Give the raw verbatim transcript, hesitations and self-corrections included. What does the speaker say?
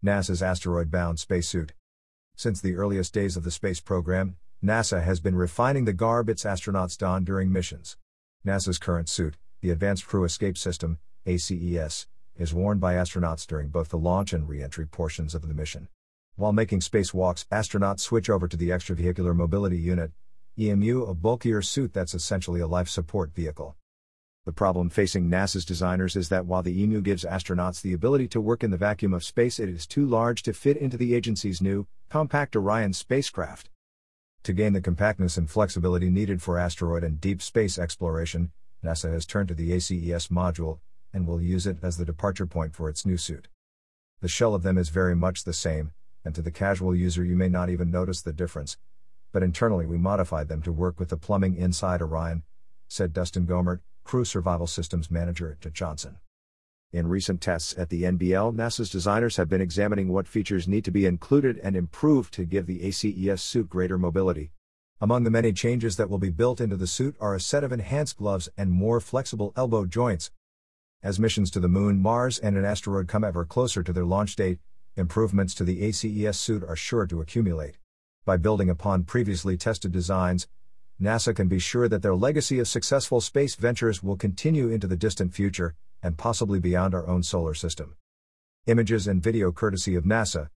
NASA's asteroid-bound spacesuit. Since the earliest days of the space program, NASA has been refining the garb its astronauts don during missions. NASA's current suit, the Advanced Crew Escape System, A C E S, is worn by astronauts during both the launch and re-entry portions of the mission. While making spacewalks, astronauts switch over to the Extravehicular Mobility Unit, E M U, a bulkier suit that's essentially a life support vehicle. The problem facing NASA's designers is that while the E M U gives astronauts the ability to work in the vacuum of space, it is too large to fit into the agency's new, compact Orion spacecraft. To gain the compactness and flexibility needed for asteroid and deep space exploration, NASA has turned to the A C E S module, and will use it as the departure point for its new suit. The shell of them is very much the same, and to the casual user you may not even notice the difference, but internally we modified them to work with the plumbing inside Orion, said Dustin Gomert, Crew Survival Systems Manager at Johnson. In recent tests at the N B L, NASA's designers have been examining what features need to be included and improved to give the A C E S suit greater mobility. Among the many changes that will be built into the suit are a set of enhanced gloves and more flexible elbow joints. As missions to the Moon, Mars, and an asteroid come ever closer to their launch date, improvements to the A C E S suit are sure to accumulate. By building upon previously tested designs, NASA can be sure that their legacy of successful space ventures will continue into the distant future, and possibly beyond our own solar system. Images and video courtesy of NASA.